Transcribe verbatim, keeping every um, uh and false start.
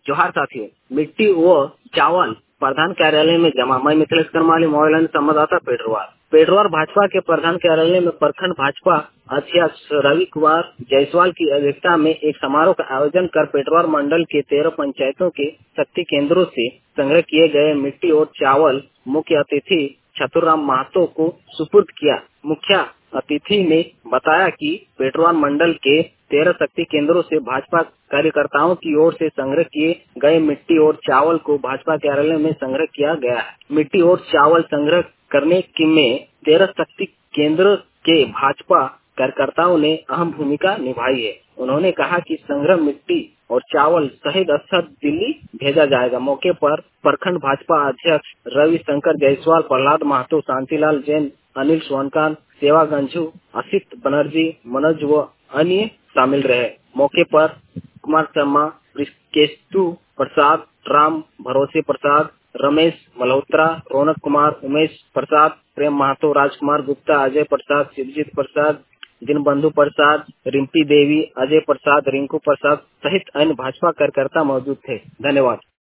जोहार साथियों, मिट्टी व चावल प्रधान कार्यालय में जमा। मैं मिथिलेश करमाली, मोबाइल संवाददाता पेटरवार। पेटरवार भाजपा के प्रधान कार्यालय में प्रखंड भाजपा अध्यक्ष रवि कुमार जायसवाल की अध्यक्षता में एक समारोह का आयोजन कर पेटरवार मंडल के तेरह पंचायतों के शक्ति केंद्रों से संग्रह किए गए मिट्टी और चावल मुख्य अतिथि चतुराम महतो को सुपुर्द किया। मुख्य अतिथि ने बताया कि पेटरवार मंडल के तेरह शक्ति केंद्रों से भाजपा कार्यकर्ताओं की ओर से संग्रह किए गए मिट्टी और चावल को भाजपा कार्यालय में संग्रह किया गया है। मिट्टी और चावल संग्रह करने की में तेरह शक्ति केंद्र के भाजपा कार्यकर्ताओं ने अहम भूमिका निभाई है। उन्होंने कहा कि संग्रह मिट्टी और चावल शहीद स्थल दिल्ली भेजा जाएगा। मौके पर प्रखंड भाजपा अध्यक्ष रवि शंकर जायसवाल, प्रहलाद महतो, शांतिलाल जैन, अनिल सोनकान, सेवा गंझू, असित बनर्जी, मनोज व अन्य शामिल रहे। मौके पर कुमार शर्मा, केशु प्रसाद, राम भरोसे प्रसाद, रमेश मल्होत्रा, रौनक कुमार, उमेश प्रसाद, प्रेम महतो, राजकुमार गुप्ता, अजय प्रसाद, शिवजीत प्रसाद, दीनबंधु प्रसाद, रिम्पी देवी, अजय प्रसाद, रिंकू प्रसाद सहित अन्य भाजपा कार्यकर्ता मौजूद थे। धन्यवाद।